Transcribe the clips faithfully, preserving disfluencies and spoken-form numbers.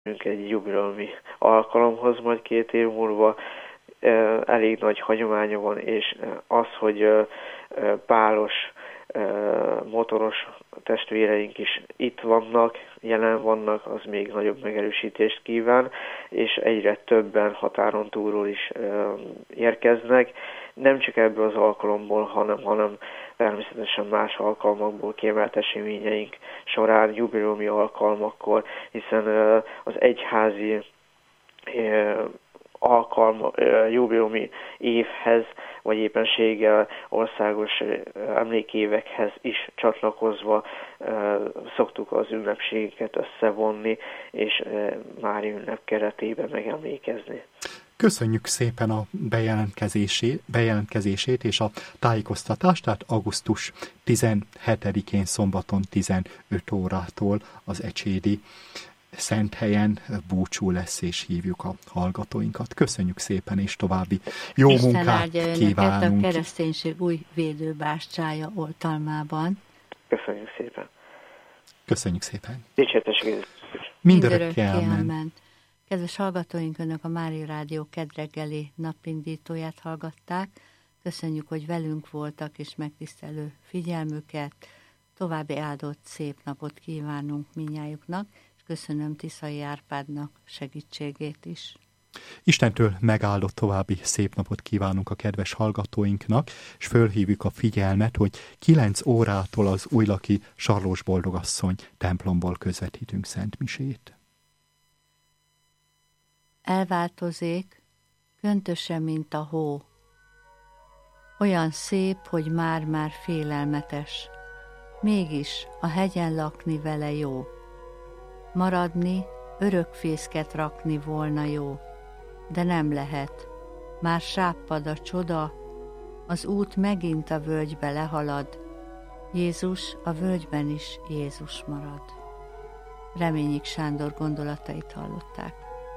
egy jubileumi alkalomhoz, majd két év múlva elég nagy hagyománya van, és az, hogy páros, motoros testvéreink is itt vannak, jelen vannak, az még nagyobb megerősítést kíván, és egyre többen határon túlról is érkeznek, nem csak ebből az alkalomból, hanem, hanem természetesen más alkalmakból, kiemelt eseményeink során, jubileumi alkalmakkor, hiszen az egyházi alkalma, jubileumi évhez, vagy éppenséggel országos emlékévekhez is csatlakozva szoktuk az ünnepségeket összevonni, és Mária ünnep keretében megemlékezni. Köszönjük szépen a bejelentkezését, bejelentkezését és a tájékoztatást, tehát augusztus tizenhetedikén szombaton tizenöt órától az ecsédi Szenthelyen búcsú lesz, és hívjuk a hallgatóinkat. Köszönjük szépen, és további jó Isten munkát kívánunk. A kereszténység új védőbástyája oltalmában. Köszönjük szépen. Köszönjük szépen. Dicséretesség. Mindörökké amen. Kedves hallgatóink, Önök a Mária Rádió kedreggeli napindítóját hallgatták. Köszönjük, hogy velünk voltak, és megtisztelő figyelmüket. További áldott szép napot kívánunk mindnyájuknak, és köszönöm Tiszai Árpádnak segítségét is. Istentől megáldott további szép napot kívánunk a kedves hallgatóinknak, és fölhívjuk a figyelmet, hogy kilenc órától az újlaki Sarlós Boldogasszony templomból közvetítünk szentmisét. Elváltozik, köntösen, mint a hó. Olyan szép, hogy már-már félelmetes. Mégis a hegyen lakni vele jó. Maradni, örökfészket rakni volna jó. De nem lehet. Már sáppad a csoda, az út megint a völgybe lehalad. Jézus a völgyben is Jézus marad. Reményik Sándor gondolatait hallották.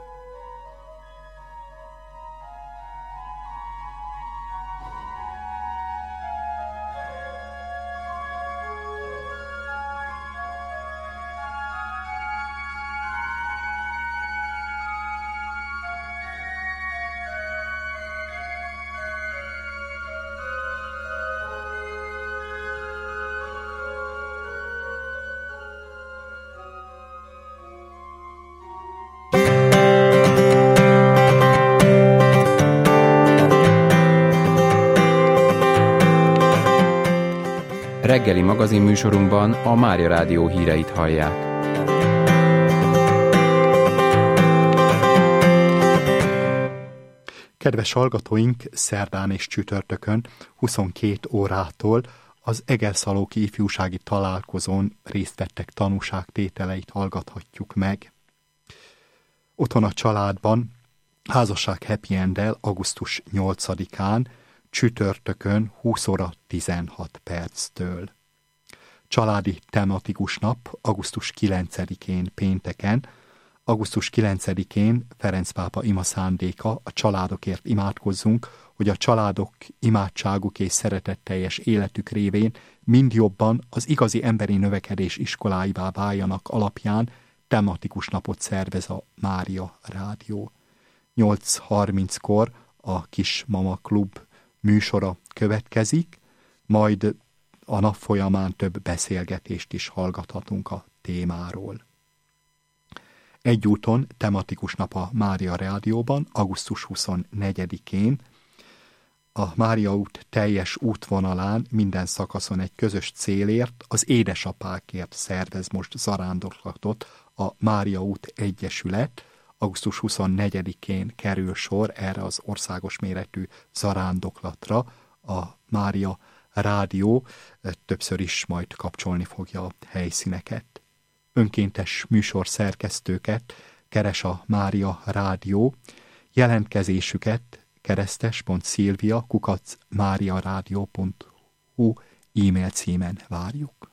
Reggeli magazinműsorunkban a Mária Rádió híreit hallják. Kedves hallgatóink, szerdán és csütörtökön huszonkét órától az Egerszalóki ifjúsági találkozón részt vettek tanúságtételeit hallgathatjuk meg. Otthon a családban házasság happy enddel augusztus nyolcadikán csütörtökön húsz óra tizenhat perctől. Családi tematikus nap augusztus kilencedikén pénteken, augusztus kilencedikén Ferenc pápa ima szándéka, a családokért imádkozzunk, hogy a családok imádságuk és szeretetteljes életük révén mind jobban az igazi emberi növekedés iskoláivá váljanak alapján tematikus napot szervez a Mária Rádió. nyolc harminckor a Kis Mama Klub műsora következik, majd a nap folyamán több beszélgetést is hallgathatunk a témáról. Egyúton tematikus nap a Mária Rádióban, augusztus huszonnegyedikén, a Mária út teljes útvonalán minden szakaszon egy közös célért, az édesapákért szervez most zarándoklatot a Mária út Egyesület. augusztus huszonnegyedikén kerül sor erre az országos méretű zarándoklatra. A Mária Rádió többször is majd kapcsolni fogja a helyszíneket. Önkéntes műsorszerkesztőket keres a Mária Rádió. Jelentkezésüket keresztes pont szilvia kukac máriaradio pont hu e-mail címen várjuk.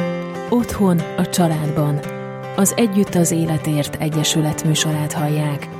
Otthon a családban. Az Együtt az Életért Egyesület műsorát hallják.